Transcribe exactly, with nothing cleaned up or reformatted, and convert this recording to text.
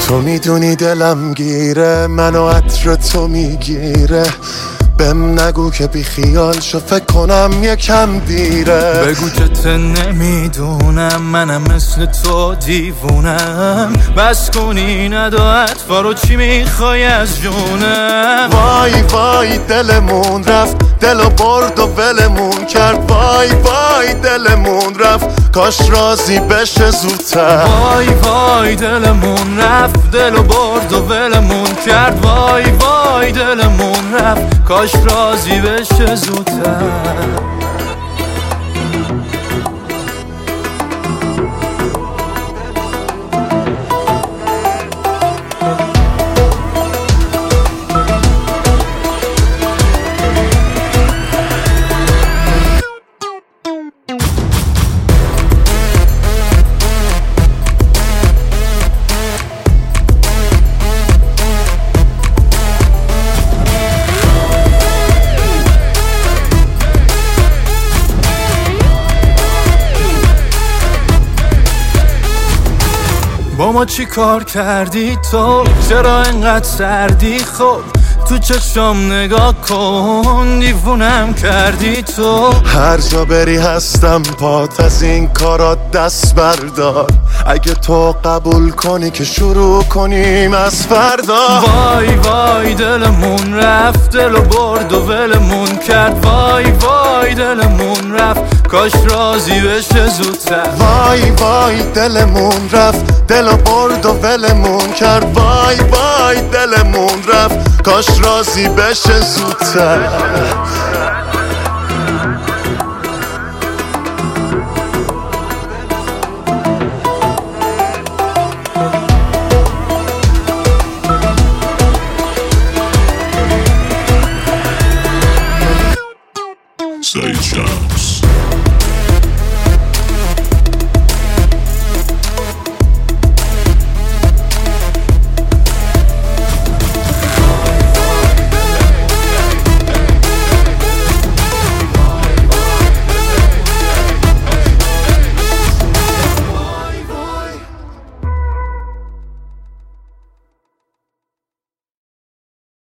تو میدونی دلم گیره، منو عطر تو میگیره. بهم نگو که بی خیال شو، فکر کنم یکم دیره. بگو که ته نمیدونم منم مثل تو دیوونم. بس کنی ندو اطفا رو، چی میخوای از جونم؟ وای وای دلمون رفت، دلو برد و ولمون کرد. وای وای دلمون رفت، کاش راضی بشه زودتر. وای وای دلمون رفت، دلو برد و ولمون کرد. وای وای دلمون رفت، کاش راضی بشه زودتر. با ما چی کار کردی تو؟ چرا اینقدر سردی؟ خب تو چشم نگاه کن، دیوونم کردی تو. هر جا بری هستم پات، از این کارا دست بردار. اگه تو قبول کنی که شروع کنیم از فردا. وای وای دلمون رفت، دلو برد و ولمون کرد. وای وای دلمون رفت، کاش راضی بشه زودتر. وای وای دلمون رفت، دلو برد و ولمون کرد. وای وای دلمون رفت، کاش راضی بشه زودتر.